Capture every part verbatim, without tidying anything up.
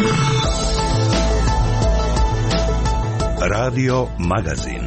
Radio Magazin.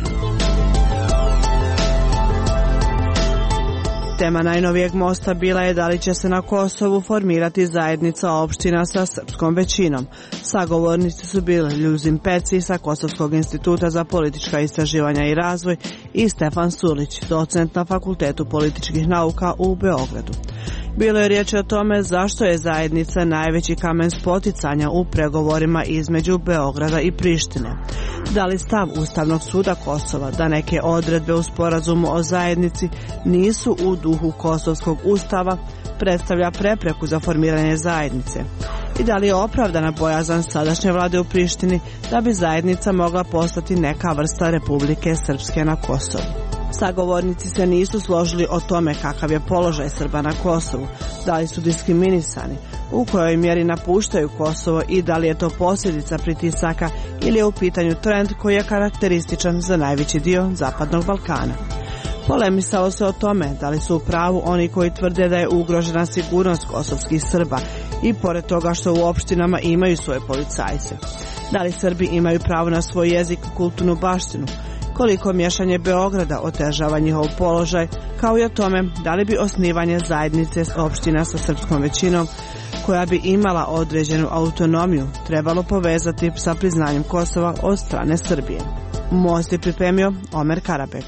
Tema najnovijeg mosta bila je da li će se na Kosovu formirati zajednica opština sa srpskom većinom. Sagovornici su bili Ljuzin Peci sa Kosovskog instituta za politička istraživanja i razvoj i Stefan Surlić, docent na Fakultetu političkih nauka u Beogradu. Bilo je riječ o tome zašto je zajednica najveći kamen spoticanja u pregovorima između Beograda i Prištine. Da li stav Ustavnog suda Kosova da neke odredbe u sporazumu o zajednici nisu u duhu Kosovskog ustava predstavlja prepreku za formiranje zajednice? I da li je opravdana bojazan sadašnje vlade u Prištini da bi zajednica mogla postati neka vrsta Republike Srpske na Kosovu? Sagovornici se nisu složili o tome kakav je položaj Srba na Kosovu, da li su diskriminisani, u kojoj mjeri napuštaju Kosovo i da li je to posljedica pritisaka ili je u pitanju trend koji je karakterističan za najveći dio Zapadnog Balkana. Polemisalo se o tome da li su u pravu oni koji tvrde da je ugrožena sigurnost kosovskih Srba i pored toga što u opštinama imaju svoje policajce. Da li Srbi imaju pravo na svoj jezik i kulturnu baštinu, koliko miješanje Beograda otežava njihov položaj, kao i o tome da li bi osnivanje zajednice opština sa srpskom većinom, koja bi imala određenu autonomiju, trebalo povezati sa priznanjem Kosova od strane Srbije. Most je pripremio Omer Karabek.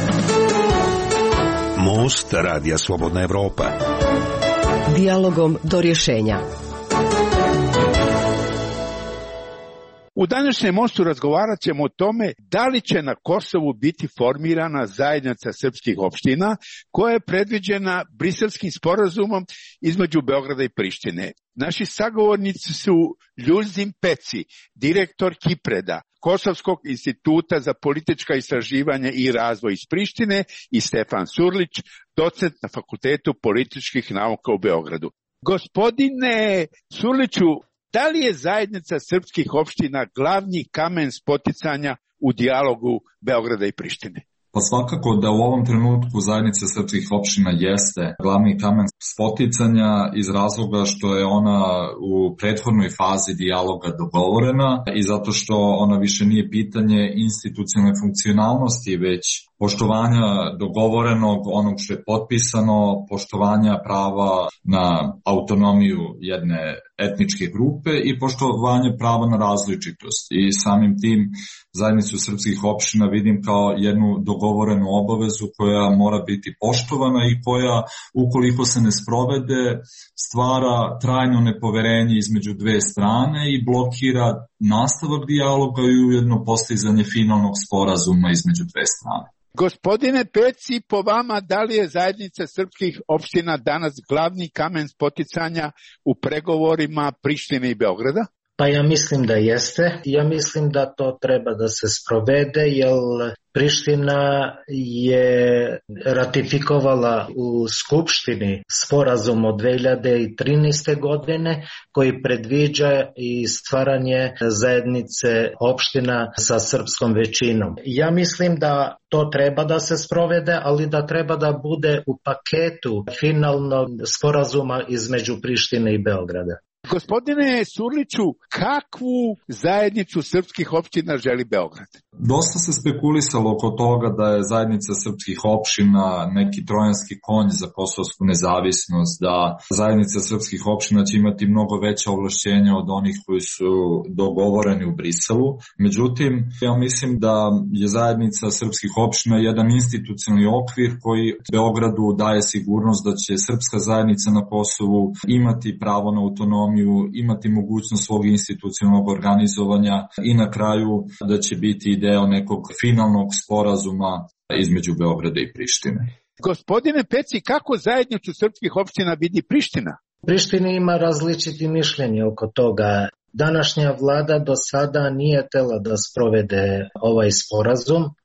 Most Radija Slobodna Evropa. Dijalogom do rješenja. U današnjem mostu razgovarat ćemo o tome da li će na Kosovu biti formirana zajednica srpskih opština koja je predviđena Briselskim sporazumom između Beograda i Prištine. Naši sagovornici su Ljuzin Peci, direktor Kipreda, Kosovskog instituta za politička istraživanja i razvoj iz Prištine, i Stefan Surlić, docent na Fakultetu političkih nauka u Beogradu. Gospodine Surliću, da li je zajednica srpskih opština glavni kamen spoticanja u dijalogu Beograda i Prištine? Pa svakako da u ovom trenutku zajednica srpskih opština jeste glavni kamen spoticanja iz razloga što je ona u prethodnoj fazi dijaloga dogovorena i zato što ona više nije pitanje institucionalne funkcionalnosti, već poštovanja dogovorenog, onog što je potpisano, poštovanja prava na autonomiju jedne etničke grupe i poštovanje prava na različitost. I samim tim zajednicu srpskih opština vidim kao jednu dogovorenu obavezu koja mora biti poštovana i koja, ukoliko se ne sprovede, stvara trajno nepoverenje između dve strane i blokira nastavak dijaloga i ujedno postizanje finalnog sporazuma između dve strane. Gospodine Peci, po vama, da li je zajednica srpskih opština danas glavni kamen spoticanja u pregovorima Prištine i Beograda? Pa ja mislim da jeste. Ja mislim da to treba da se sprovede, jer Priština je ratifikovala u Skupštini sporazum od dve hiljade trinaeste. godine koji predviđa i stvaranje zajednice opština sa srpskom većinom. Ja mislim da to treba da se sprovede, ali da treba da bude u paketu finalnog sporazuma između Prištine i Beograda. Gospodine Surliću, kakvu zajednicu srpskih opština želi Beograd? Dosta se spekulisalo oko toga da je zajednica srpskih opština neki trojanski konj za kosovsku nezavisnost, da zajednica srpskih opština će imati mnogo veća ovlašćenja od onih koji su dogovoreni u Briselu. Međutim, ja mislim da je zajednica srpskih opština jedan institucionalni okvir koji Beogradu daje sigurnost da će srpska zajednica na Kosovu imati pravo na autonomiju, imati mogućnost svog institucionalnog organizovanja i na kraju da će biti deo nekog finalnog sporazuma između Beograda i Prištine. Gospodine Peci, kako zajednicu srpskih opština vidi Priština? Priština ima različiti mišljenje oko toga. Današnja vlada do sada nije htela da sprovede ovaj sporazum,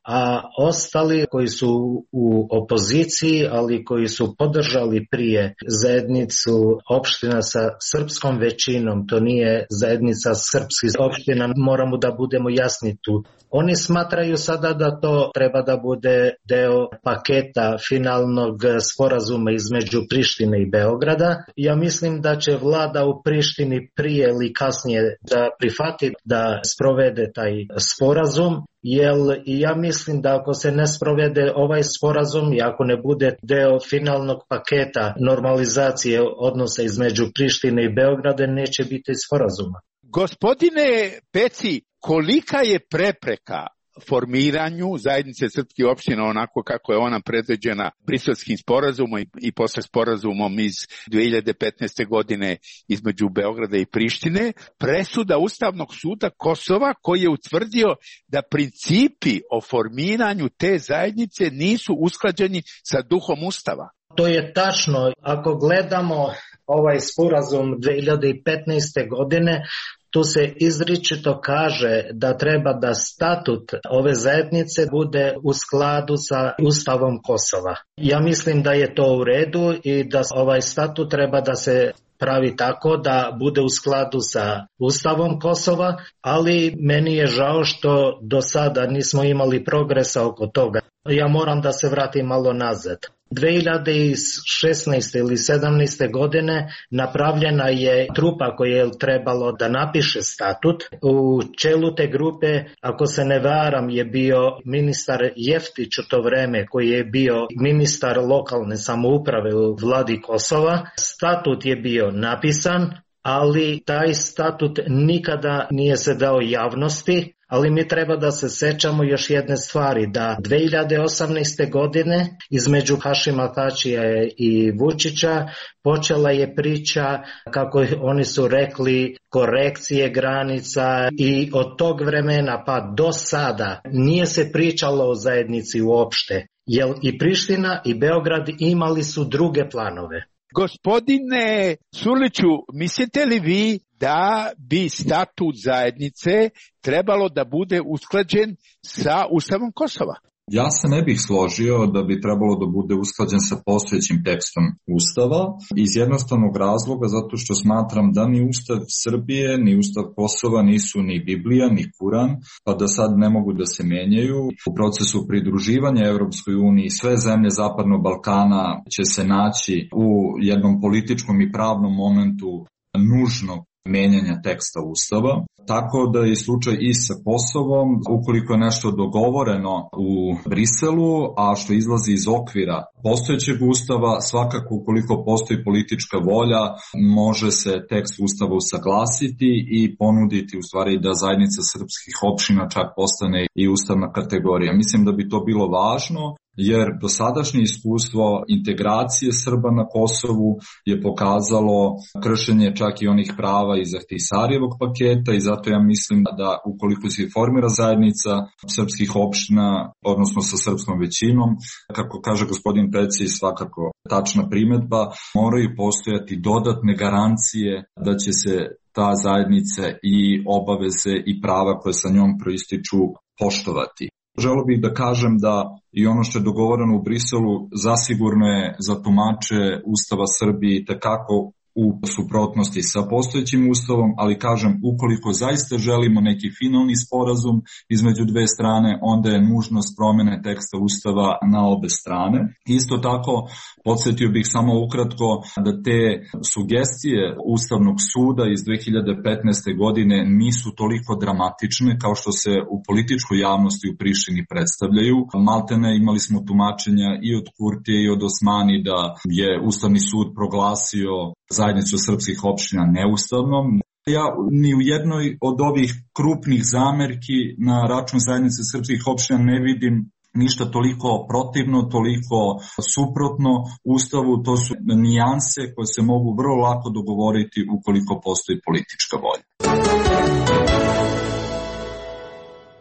a ostali koji su u opoziciji, ali koji su podržali prije zajednicu opština sa srpskom većinom, to nije zajednica srpskih opština, moramo da budemo jasni tu. Oni smatraju sada da to treba da bude deo paketa finalnog sporazuma između Prištine i Beograda. Ja mislim da će vlada u Prištini prije ili kasnije da prihvati da sprovede taj sporazum, jer ja mislim da ako se ne sprovede ovaj sporazum i ako ne bude deo finalnog paketa normalizacije odnosa između Prištine i Beograda, neće biti sporazuma. Gospodine Peci, kolika je prepreka formiranju zajednice srpskih opština onako kako je ona predviđena Briselskim sporazumom i posle sporazumom iz dve hiljade petnaeste. godine između Beograda i Prištine, presuda Ustavnog suda Kosova koji je utvrdio da principi o formiranju te zajednice nisu usklađeni sa duhom Ustava? To je tačno. Ako gledamo ovaj sporazum dve hiljade petnaeste. godine, tu se izričito kaže da treba da statut ove zajednice bude u skladu sa Ustavom Kosova. Ja mislim da je to u redu i da ovaj statut treba da se pravi tako da bude u skladu sa Ustavom Kosova, ali meni je žao što do sada nismo imali progresa oko toga. Ja moram da se vratim malo nazad. dve hiljade šesnaeste. ili sedamnaeste. godine napravljena je trupa koja je trebalo da napiše statut. U čelu te grupe, ako se ne varam, je bio ministar Jeftić u to vreme, koji je bio ministar lokalne samouprave u vladi Kosova. Statut je bio napisan, ali taj statut nikada nije se dao javnosti. Ali mi treba da se sećamo još jedne stvari, da dve hiljade osamnaeste. godine između Hašima Tačija i Vučića počela je priča, kako oni su rekli, korekcije granica i od tog vremena pa do sada nije se pričalo o zajednici uopšte, jer i Priština i Beograd imali su druge planove. Gospodine Surliću, mislite li vi da bi statut zajednice trebalo da bude usklađen sa Ustavom Kosova? Ja se ne bih složio da bi trebalo da bude usklađen sa postojećim tekstom Ustava iz jednostavnog razloga zato što smatram da ni Ustav Srbije, ni Ustav Kosova nisu ni Biblija, ni Kuran, pa da sad ne mogu da se menjaju. U procesu pridruživanja Evropskoj uniji sve zemlje Zapadnog Balkana će se naći u jednom političkom i pravnom momentu nužnog menjanja teksta Ustava. Tako da je slučaj i sa Kosovom, ukoliko je nešto dogovoreno u Briselu, a što izlazi iz okvira postojećeg Ustava, svakako ukoliko postoji politička volja, može se tekst Ustava usaglasiti i ponuditi u stvari da zajednica srpskih opština čak postane i ustavna kategorija. Mislim da bi to bilo važno, jer dosadašnje iskustvo integracije Srba na Kosovu je pokazalo kršenje čak i onih prava iz Ahtisarjevog paketa i zato ja mislim da ukoliko se formira zajednica srpskih opština, odnosno sa srpskom većinom, kako kaže gospodin Peci, svakako tačna primedba, moraju postojati dodatne garancije da će se ta zajednica i obaveze i prava koje sa njom proističu poštovati. Želeo bih da kažem da i ono što je dogovoreno u Briselu zasigurno je za tumače Ustava Srbije tekako u suprotnosti sa postojećim Ustavom, ali kažem, ukoliko zaista želimo neki finalni sporazum između dve strane, onda je nužnost promene teksta Ustava na obe strane. Isto tako, podsjetio bih samo ukratko da te sugestije Ustavnog suda iz dve hiljade petnaeste. godine nisu toliko dramatične kao što se u političkoj javnosti u Prištini predstavljaju. Maltene imali smo tumačenja i od Kurtije i od Osmani da je Ustavni sud proglasio zajednicu srpskih opština neustavnom. Ja ni u jednoj od ovih krupnih zamerki na račun zajednice srpskih opština ne vidim ništa toliko protivno, toliko suprotno Ustavu. To su nijanse koje se mogu vrlo lako dogovoriti ukoliko postoji politička volja.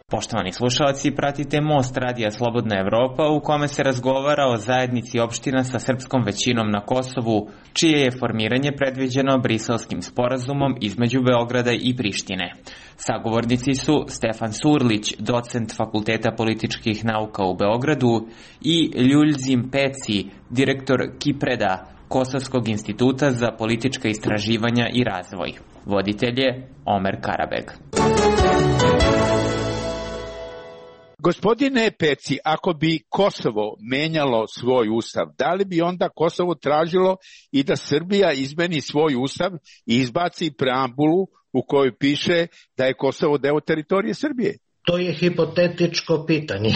Poštovani slušalci, pratite Most Radija Slobodna Evropa u kome se razgovara o zajednici opština sa srpskom većinom na Kosovu, čije je formiranje predviđeno Briselskim sporazumom između Beograda i Prištine. Sagovornici su Stefan Surlić, docent Fakulteta političkih nauka u Beogradu, i Ljuljzim Peci, direktor Kipreda, Kosovskog instituta za politička istraživanja i razvoj. Voditelj je Omer Karabeg. Gospodine Peci, ako bi Kosovo menjalo svoj ustav, da li bi onda Kosovo tražilo i da Srbija izmeni svoj ustav i izbaci preambulu u kojoj piše da je Kosovo deo teritorije Srbije? To je hipotetičko pitanje.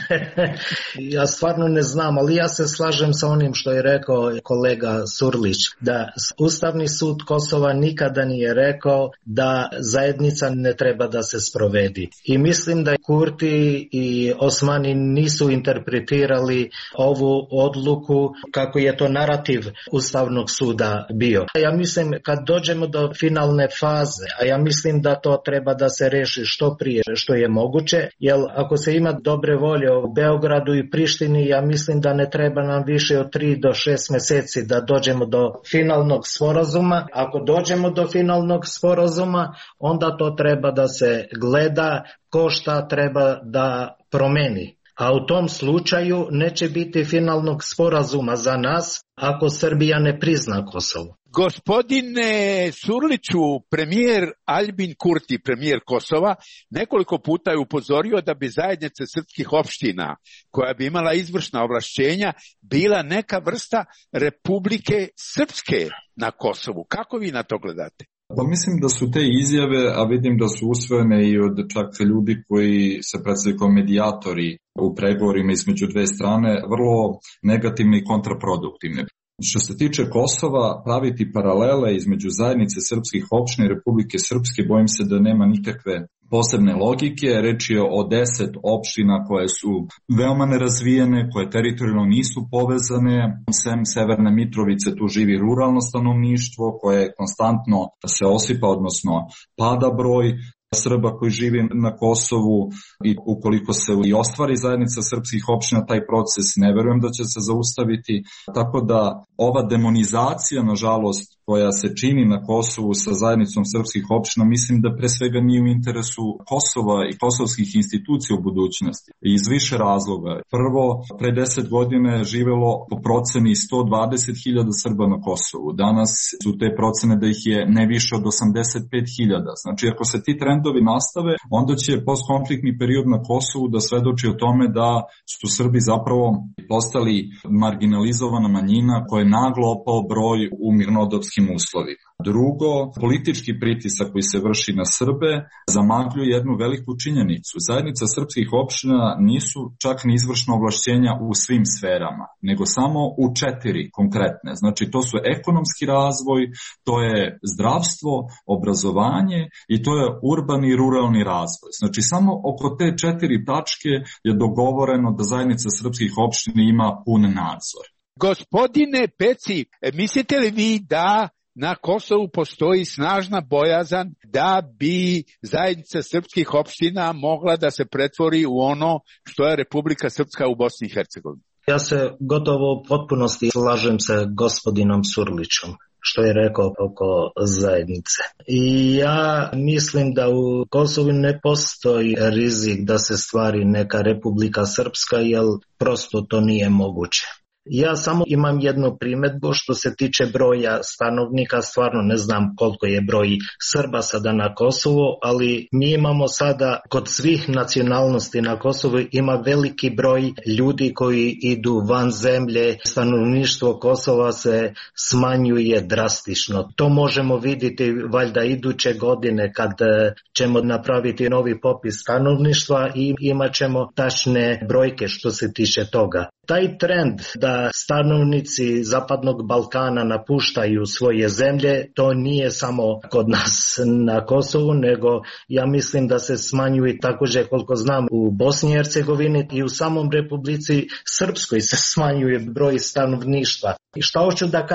Ja stvarno ne znam, ali ja se slažem sa onim što je rekao kolega Surlić, da Ustavni sud Kosova nikada nije rekao da zajednica ne treba da se sprovedi. I mislim da Kurti i Osmani nisu interpretirali ovu odluku kako je to narativ Ustavnog suda bio. Ja mislim kad dođemo do finalne faze, a ja mislim da to treba da se reši što prije, što je moguće, moguće, jer ako se ima dobre volje u Beogradu i Prištini, ja mislim da ne treba nam više od tri do šest meseci da dođemo do finalnog sporazuma. Ako dođemo do finalnog sporazuma, onda to treba da se gleda ko šta treba da promeni. A u tom slučaju neće biti finalnog sporazuma za nas ako Srbija ne prizna Kosovo. Gospodine Surliću, premijer Aljbin Kurti, premijer Kosova, nekoliko puta je upozorio da bi zajednica srpskih opština, koja bi imala izvršna ovlašćenja, bila neka vrsta Republike Srpske na Kosovu. Kako vi na to gledate? Pa mislim da su te izjave, a vidim da su usvojene i od čak ljudi koji se predstavljaju kao medijatori u pregovorima između dve strane, vrlo negativne i kontraproduktivne. Što se tiče Kosova, praviti paralele između zajednice srpskih opština i Republike Srpske, bojim se da nema nikakve posebne logike. Reč je o deset opština koje su veoma nerazvijene, koje teritorijalno nisu povezane. Sem Severne Mitrovice tu živi ruralno stanovništvo koje konstantno se osipa, odnosno pada broj Srba koji živi na Kosovu, i ukoliko se i ostvari zajednica srpskih opština, taj proces ne verujem da će se zaustaviti. Tako da ova demonizacija, nažalost, koja se čini na Kosovu sa zajednicom srpskih opština, mislim da pre svega nije u interesu Kosova i kosovskih institucija u budućnosti. I iz više razloga. Prvo, pre deset godina je živelo po proceni sto dvadeset hiljada Srba na Kosovu. Danas su te procene da ih je ne više od osamdeset pet hiljada. Znači, ako se ti trendovi nastave, onda će postkonfliktni period na Kosovu da svedoči o tome da su Srbi zapravo postali marginalizovana manjina koja je naglo opao broj u mirnodopskim uslovima. Drugo, politički pritisak koji se vrši na Srbe zamagljuje jednu veliku činjenicu. Zajednica srpskih opština nisu čak ni izvršna ovlašćenja u svim sferama, nego samo u četiri konkretne. Znači, to su ekonomski razvoj, to je zdravstvo, obrazovanje i to je urbani i ruralni razvoj. Znači, samo oko te četiri tačke je dogovoreno da zajednica srpskih opština ima pun nadzor. Gospodine Peci, mislite li vi da na Kosovu postoji snažna bojazan da bi zajednica srpskih opština mogla da se pretvori u ono što je Republika Srpska u Bosni i Hercegovini? Ja se gotovo u potpunosti slažem sa gospodinom Surlićom što je rekao oko zajednice. I ja mislim da u Kosovu ne postoji rizik da se stvari neka Republika Srpska, jer prosto to nije moguće. Ja samo imam jednu primjedbu što se tiče broja stanovnika, stvarno ne znam koliko je broj Srba sada na Kosovu, ali mi imamo sada kod svih nacionalnosti na Kosovu ima veliki broj ljudi koji idu van zemlje, stanovništvo Kosova se smanjuje drastično. To možemo vidjeti valjda iduće godine kad ćemo napraviti novi popis stanovništva i imat ćemo tačne brojke što se tiče toga. Taj trend da stanovnici Zapadnog Balkana napuštaju svoje zemlje, to nije samo kod nas na Kosovu, nego ja mislim da se smanjuje također koliko znam u Bosni i Hercegovini i u samom Republici Srpskoj se smanjuje broj stanovništva. I šta hoću da kažem,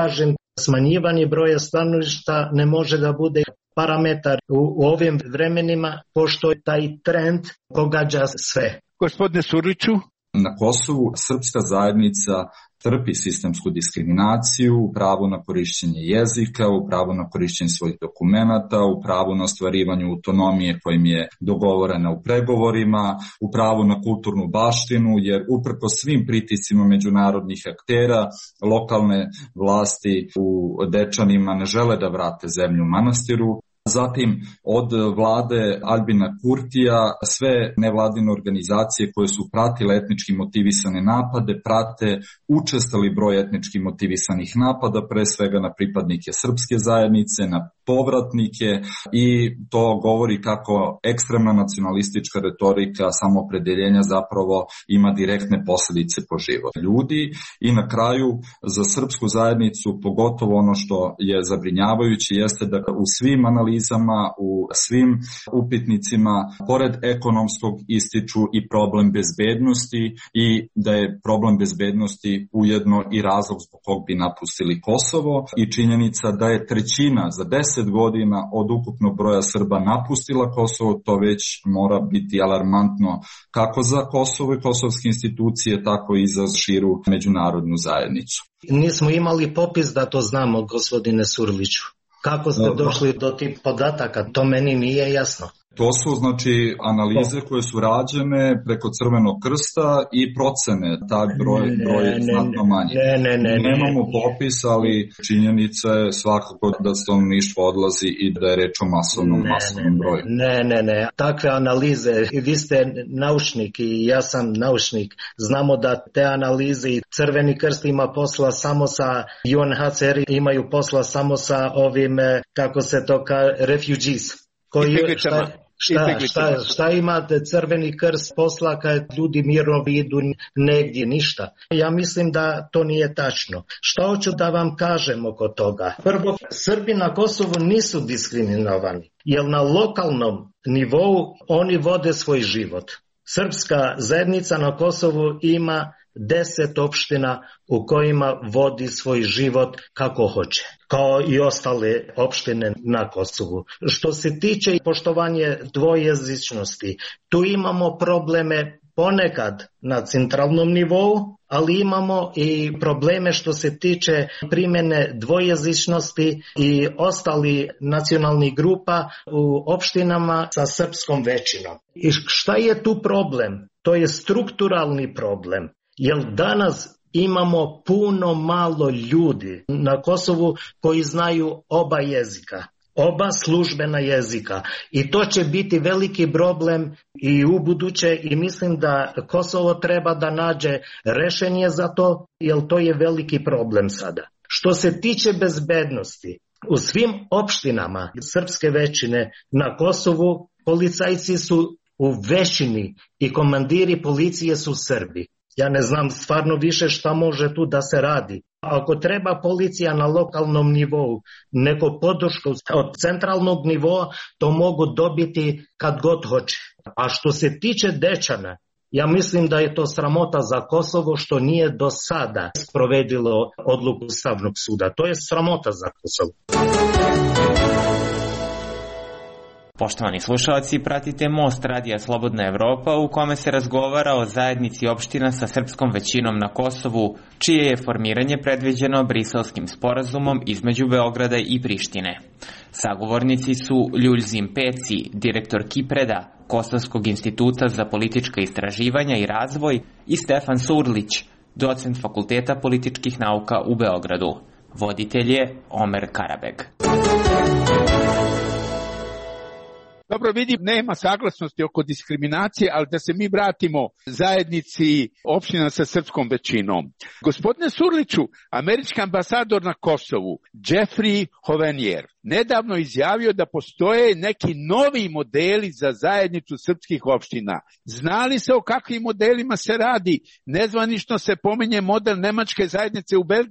Smanjivanje broja stanovništva ne može da bude parametar u, u ovim vremenima, pošto taj trend pogađa sve. Gospodine Surliću? Na Kosovu srpska zajednica trpi sistemsku diskriminaciju u pravu na korišćenje jezika, u pravu na korišćenje svojih dokumenata, u pravu na ostvarivanju autonomije kojim je dogovorena u pregovorima, u pravu na kulturnu baštinu, jer uprko svim pritiscima međunarodnih aktera, lokalne vlasti u Dečanima ne žele da vrate zemlju manastiru. Zatim od vlade Albina Kurtija sve nevladine organizacije koje su pratile etnički motivisane napade prate učestali broj etnički motivisanih napada, pre svega na pripadnike srpske zajednice, na povratnike, i to govori kako ekstremna nacionalistička retorika samoopredeljenja zapravo ima direktne posledice po život ljudi. I na kraju za srpsku zajednicu pogotovo ono što je zabrinjavajuće jeste da u svim analizama, u svim upitnicima pored ekonomskog ističu i problem bezbednosti, i da je problem bezbednosti ujedno i razlog zbog kog bi napustili Kosovo, i činjenica da je trećina za deset godina od ukupnog broja Srba napustila Kosovo. To već mora biti alarmantno kako za Kosovo i kosovske institucije, tako i za širu međunarodnu zajednicu. Nismo imali popis da to znamo, gospodine Surliću. Kako ste došli do tih podataka? To meni nije jasno. To su znači analize koje su rađene preko Crvenog krsta i procene, taj broj, broj je znatno manji. Ne, ne, ne, Nemamo popis, ali činjenica je svakako da stanovništvo odlazi i da je reč o masovnom, ne, masovnom broju. Ne, ne, ne. Takve analize, vi ste naučnik i ja sam naučnik. Znamo da te analize i Crveni krst ima posla samo sa U N H C R, imaju posla samo sa ovim, kako se to kaže, refugees. Koji, šta, šta, šta, šta imate Crveni krst posla kad ljudi mirno idu negdje, ništa. Ja mislim da to nije tačno. Šta hoću da vam kažem oko toga? Prvo, Srbi na Kosovu nisu diskriminovani, jer na lokalnom nivou oni vode svoj život. Srpska zajednica na Kosovu ima deset opština u kojima vodi svoj život kako hoće, kao i ostale opštine na Kosovu. Što se tiče poštovanja dvojezičnosti, tu imamo probleme ponekad na centralnom nivou, ali imamo i probleme što se tiče primjene dvojezičnosti i ostali nacionalnih grupa u opštinama sa srpskom većinom. I šta je tu problem? To je strukturalni problem. Jer danas imamo puno malo ljudi na Kosovu koji znaju oba jezika, oba službena jezika. I to će biti veliki problem i u buduće, i mislim da Kosovo treba da nađe rešenje za to, jer to je veliki problem sada. Što se tiče bezbednosti, u svim opštinama srpske većine na Kosovu policajci su u većini i komandiri policije su Srbi. Ja ne znam stvarno više šta može tu da se radi. Ako treba policija na lokalnom nivou, neko podršku od centralnog nivoa, to mogu dobiti kad god hoće. A što se tiče Dečana, ja mislim da je to sramota za Kosovo što nije do sada sprovedilo odluku Ustavnog suda. To je sramota za Kosovo. Poštovani slušalci, pratite Most Radija Slobodna Evropa u kome se razgovara o zajednici opština sa srpskom većinom na Kosovu, čije je formiranje predviđeno Briselskim sporazumom između Beograda i Prištine. Sagovornici su Ljuljzim Peci, direktor Kipreda, Kosovskog instituta za politička istraživanja i razvoj, i Stefan Surlić, docent Fakulteta političkih nauka u Beogradu. Voditelj je Omer Karabeg. Dobro, vidim, nema saglasnosti oko diskriminacije, ali da se mi vratimo zajednici opština sa srpskom većinom. Gospodine Surliću, američki ambasador na Kosovu, Jeffrey Hovenier, nedavno izjavio da postoje neki novi modeli za zajednicu srpskih opština. Zna li se o kakvim modelima se radi? Nezvanično se pominje model nemačke zajednice u Belgiji.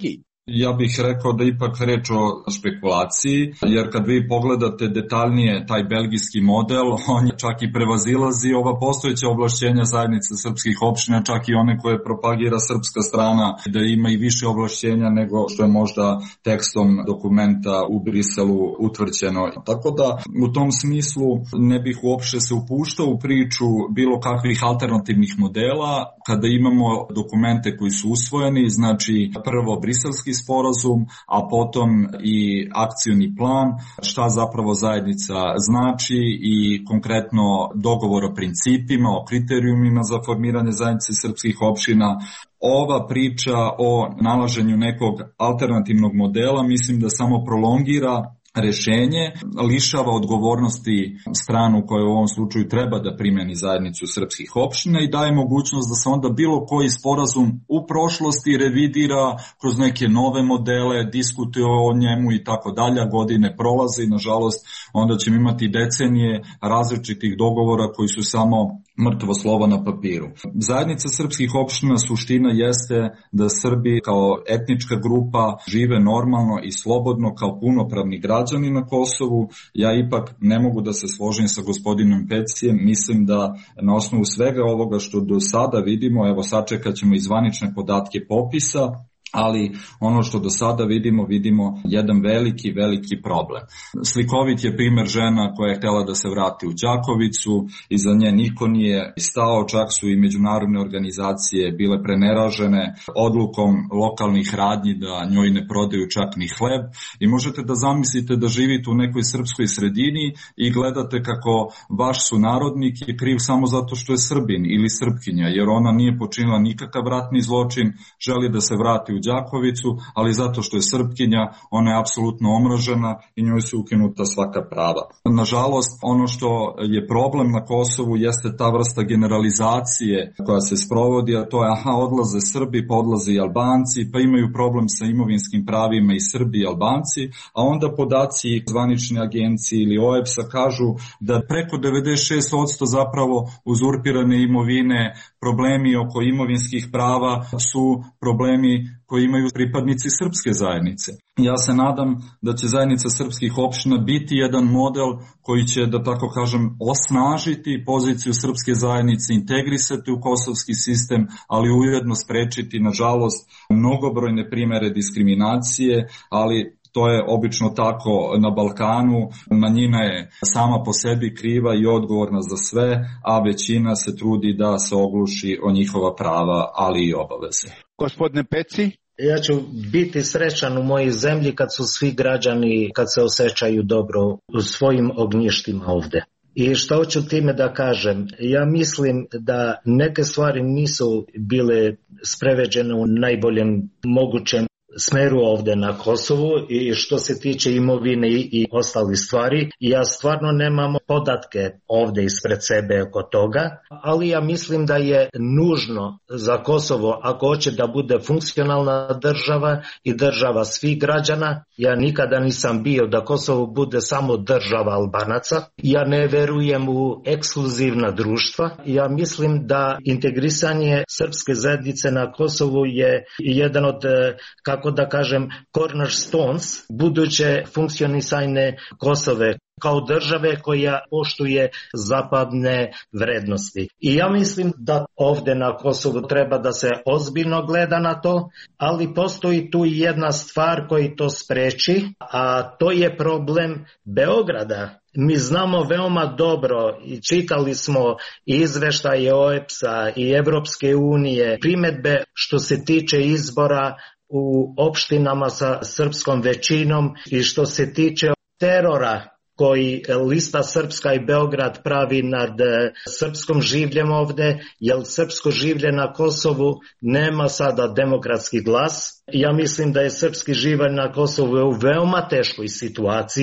Ja bih rekao da ipak reč o špekulaciji, jer kad vi pogledate detaljnije taj belgijski model, on je čak i prevazilazi ova postojeća ovlašćenja zajednice srpskih opština, čak i one koje propagira srpska strana, da ima i više ovlašćenja nego što je možda tekstom dokumenta u Briselu utvrđeno. Tako da u tom smislu ne bih uopšte se upuštao u priču bilo kakvih alternativnih modela kada imamo dokumente koji su usvojeni, znači prvo briselski sporazum, a potom i akcioni plan, šta zapravo zajednica znači i konkretno dogovor o principima, o kriterijumima za formiranje zajednice srpskih opština. Ova priča o nalaženju nekog alternativnog modela mislim da samo prolongira rešenje, lišava odgovornosti stranu koja u ovom slučaju treba da primeni zajednicu srpskih opština i daje mogućnost da se onda bilo koji sporazum u prošlosti revidira kroz neke nove modele, diskutuje o njemu i tako dalje, godine prolaze i nažalost onda ćemo imati decenije različitih dogovora koji su samo mrtvo slovo na papiru. Zajednica srpskih opština suština jeste da Srbi kao etnička grupa žive normalno i slobodno kao punopravni građani na Kosovu. Ja ipak ne mogu da se složim sa gospodinom Pecijem, mislim da na osnovu svega ovoga što do sada vidimo, evo sačekat ćemo i zvanične podatke popisa, ali ono što do sada vidimo, vidimo jedan veliki, veliki problem. Slikovit je primer žena koja je htjela da se vrati u Đakovicu, iza nje niko nije stao, čak su i međunarodne organizacije bile preneražene odlukom lokalnih radnji da njoj ne prodaju čak ni hleb i možete da zamislite da živite u nekoj srpskoj sredini i gledate kako vaš sunarodnik je kriv samo zato što je Srbin ili Srpkinja, jer ona nije počinila nikakav ratni zločin, želi da se vrati u Đakovicu, ali zato što je Srpkinja, ona je apsolutno omražena i njoj su ukinuta svaka prava. Nažalost, ono što je problem na Kosovu jeste ta vrsta generalizacije koja se sprovodi, a to je aha, odlaze Srbi, pa odlaze i Albanci, pa imaju problem sa imovinskim pravima i Srbi i Albanci, a onda podaci zvanične agencije ili O E B S-a kažu da preko devedeset šest posto zapravo uzurpirane imovine, problemi oko imovinskih prava su problemi koji imaju pripadnici srpske zajednice. Ja se nadam da će zajednica srpskih opština biti jedan model koji će, da tako kažem, osnažiti poziciju srpske zajednice, integrisati u kosovski sistem, ali ujedno sprečiti, nažalost, mnogobrojne primere diskriminacije, ali to je obično tako na Balkanu, manjina je sama po sebi kriva i odgovorna za sve, a većina se trudi da se ogluši o njihova prava, ali i obaveze. Gospodine Peci? Ja ću biti srećan u mojoj zemlji kad su svi građani, kad se osjećaju dobro u svojim ognjištima ovde. I što hoću time da kažem, ja mislim da neke stvari nisu bile spreveđene u najboljem mogućem smeru ovde na Kosovu i što se tiče imovine i ostalih stvari. Ja stvarno nemam podatke ovde ispred sebe oko toga, ali ja mislim da je nužno za Kosovo, ako hoće da bude funkcionalna država i država svih građana, ja nikada nisam bio da Kosovo bude samo država Albanaca, ja ne verujem u ekskluzivna društva, ja mislim da integrisanje srpske zajednice na Kosovu je jedan od, kako da kažem, cornerstones buduće funkcionisanje Kosove kao države koja poštuje zapadne vrednosti. I ja mislim da ovde na Kosovu treba da se ozbiljno gleda na to, ali postoji tu jedna stvar koji to spreči, a to je problem Beograda. Mi znamo veoma dobro i čitali smo izveštaje O E B S-a i Evropske unije, primedbe što se tiče izbora u opštinama sa srpskom većinom i što se tiče terora koji lista Srpska i Beograd pravi nad srpskom življem ovde, jer srpsko življe na Kosovu nema sada demokratski glas. Ja mislim da je srpski življe na Kosovu u veoma teškoj situaciji.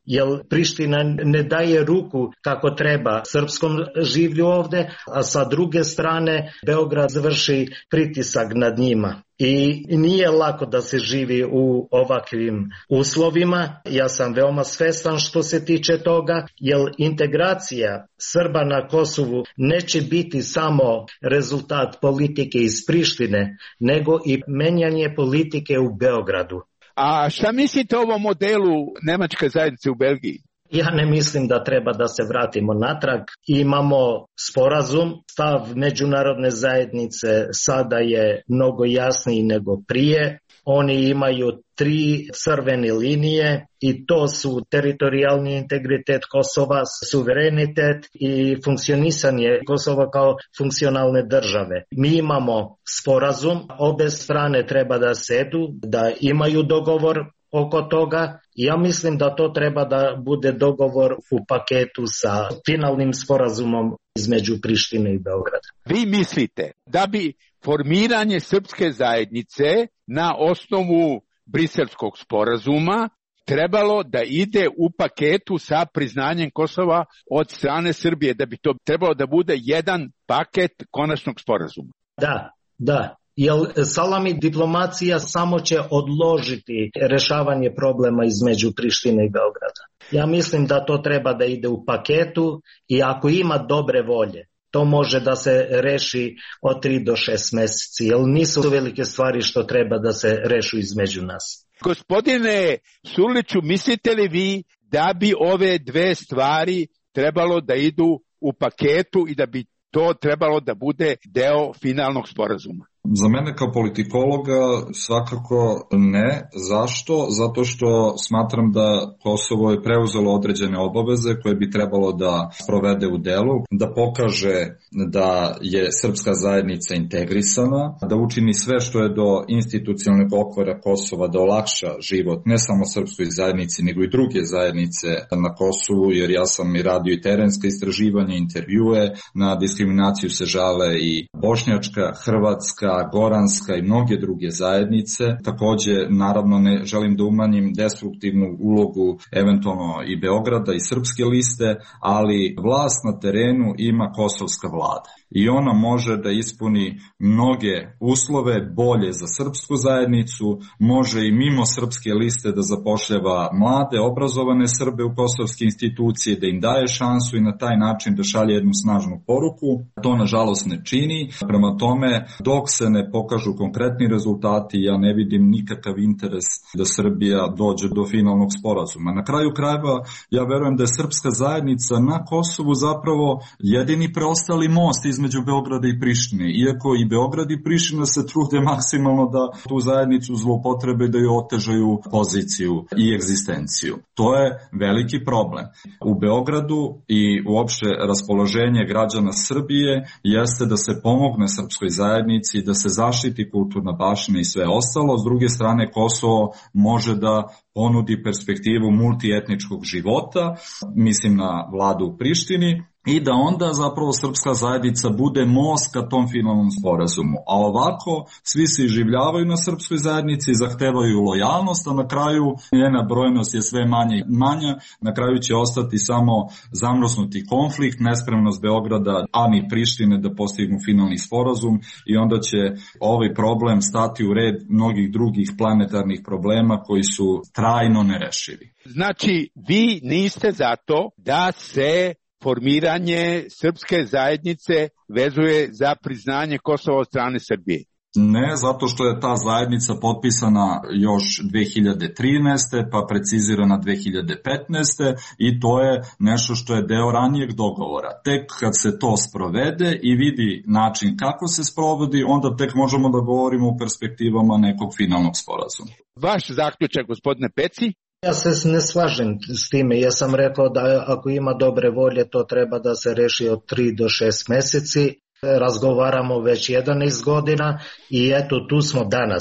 jer Priština ne daje ruku kako treba srpskom življu ovde, a sa druge strane Beograd vrši pritisak nad njima. I nije lako da se živi u ovakvim uslovima. Ja sam veoma svestan što se tiče toga, jer integracija Srba na Kosovu neće biti samo rezultat politike iz Prištine, nego i menjanje politike u Beogradu. A šta mislite o ovom modelu nemačke zajednice u Belgiji? Ja ne mislim da treba da se vratimo natrag. Imamo sporazum, stav međunarodne zajednice sada je mnogo jasniji nego prije. Oni imaju tri crvene linije i to su teritorijalni integritet Kosova, suverenitet i funkcionisanje Kosova kao funkcionalne države. Mi imamo sporazum, obe strane treba da sedu, da imaju dogovor oko toga. Ja mislim da to treba da bude dogovor u paketu sa finalnim sporazumom između Prištine i Beograda. Vi mislite da bi formiranje srpske zajednice na osnovu Briselskog sporazuma trebalo da ide u paketu sa priznanjem Kosova od strane Srbije, da bi to trebalo da bude jedan paket konačnog sporazuma? Da, da. Jer salami diplomacija samo će odložiti rešavanje problema između Prištine i Beograda. Ja mislim da to treba da ide u paketu i ako ima dobre volje, to može da se reši od tri do šest meseci, jer nisu velike stvari što treba da se rešu između nas. Gospodine Surliću, mislite li vi da bi ove dve stvari trebalo da idu u paketu i da bi to trebalo da bude deo finalnog sporazuma? Za mene kao politikologa svakako ne. Zašto? Zato što smatram da Kosovo je preuzelo određene obaveze koje bi trebalo da sprovede u delu, da pokaže da je srpska zajednica integrisana, da učini sve što je do institucionalnog okvira Kosova da olakša život ne samo srpskoj zajednici, nego i druge zajednice na Kosovu, jer ja sam i radio i terenska istraživanja, intervjue, na diskriminaciju se žale i bošnjačka, hrvatska, goranska i mnoge druge zajednice. Takođe, naravno, ne želim da umanjim destruktivnu ulogu eventualno i Beograda i srpske liste, ali vlast na terenu ima kosovska vlada i ona može da ispuni mnoge uslove bolje za srpsku zajednicu, može i mimo srpske liste da zapošljava mlade, obrazovane Srbe u kosovske institucije, da im daje šansu i na taj način da šalje jednu snažnu poruku. To nažalost ne čini. Prema tome, dok se ne pokažu konkretni rezultati, ja ne vidim nikakav interes da Srbija dođe do finalnog sporazuma. Na kraju krajeva, ja verujem da je srpska zajednica na Kosovu zapravo jedini preostali most između Beograda i Prištine, iako i Beograd i Priština se trude maksimalno da tu zajednicu zloupotrebe, da joj otežaju poziciju i egzistenciju. To je veliki problem. U Beogradu i uopšte raspoloženje građana Srbije jeste da se pomogne srpskoj zajednici, da se zaštiti kulturna baština i sve ostalo. S druge strane, Kosovo može da ponudi perspektivu multietničkog života, mislim na vladu u Prištini, i da onda zapravo srpska zajednica bude most ka tom finalnom sporazumu. A ovako, svi se iživljavaju na srpskoj zajednici, zahtevaju lojalnost, a na kraju njena brojnost je sve manja i manja. Na kraju će ostati samo zamrznuti konflikt, nespremnost Beograda, a ni Prištine da postignu finalni sporazum, i onda će ovaj problem stati u red mnogih drugih planetarnih problema koji su trajno nerešivi. Znači, vi niste za to da se formiranje srpske zajednice vezuje za priznanje Kosova od strane Srbije? Ne, zato što je ta zajednica potpisana još dve hiljade trinaeste. pa precizirana dve hiljade petnaeste. i to je nešto što je deo ranijeg dogovora. Tek kad se to sprovede i vidi način kako se sprovodi, onda tek možemo da govorimo o perspektivama nekog finalnog sporazuma. Vaš zaključak, gospodine Peci? Ja se ne slažem s time. Ja sam rekao da ako ima dobre volje, to treba da se reši od tri do šest meseci. Razgovaramo već jedanaest godina i eto tu smo danas.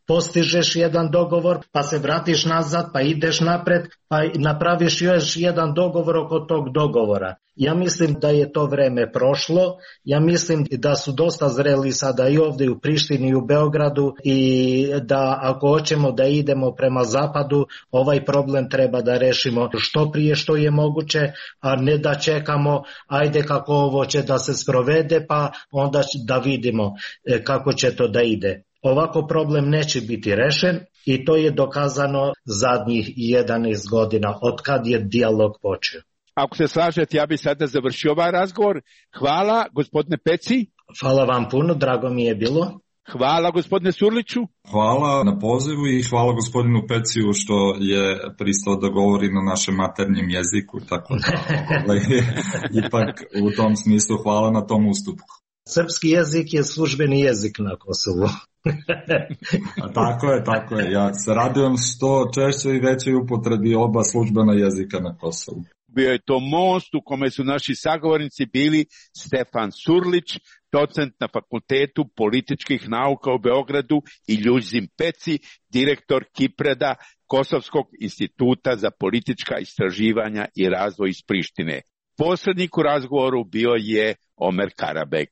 postižeš jedan dogovor, pa se vratiš nazad, pa ideš napred, pa napraviš još jedan dogovor oko tog dogovora. Ja mislim da je to vreme prošlo, ja mislim da su dosta zreli sada i ovdje u Prištini i u Beogradu i da ako hoćemo da idemo prema zapadu, ovaj problem treba da rešimo što prije što je moguće, a ne da čekamo, ajde kako ovo će da se sprovede, pa onda da vidimo kako će to da ide. Ovako problem neće biti rešen i to je dokazano zadnjih jedanaest godina od kad je dijalog počeo. Ako se slažete, ja bih sada završio ovaj razgovor. Hvala, gospodine Peci. Hvala vam puno, drago mi je bilo. Hvala, gospodine Surliću. Hvala na pozivu i hvala gospodinu Peciju što je pristao da govori na našem maternjem jeziku, tako da ovaj, ipak u tom smislu hvala na tom ustupku. Srpski jezik je službeni jezik na Kosovu. A tako je, tako je. Ja se radujem što češće i veće upotrebi oba službena jezika na Kosovu. Bio je to most u kome su naši sagovornici bili Stefan Surlić, docent na Fakultetu političkih nauka u Beogradu, i Ljuzin Peci, direktor Kipreda, Kosovskog instituta za politička istraživanja i razvoj iz Prištine. Posrednik u razgovoru bio je Omer Karabek.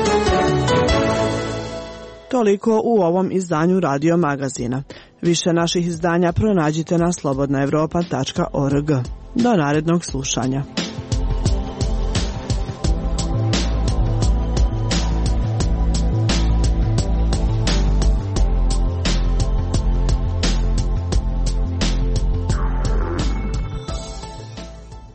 Toliko u ovom izdanju Radio Magazina. Više naših izdanja pronađite na slobodna evropa tačka org. Do narednog slušanja.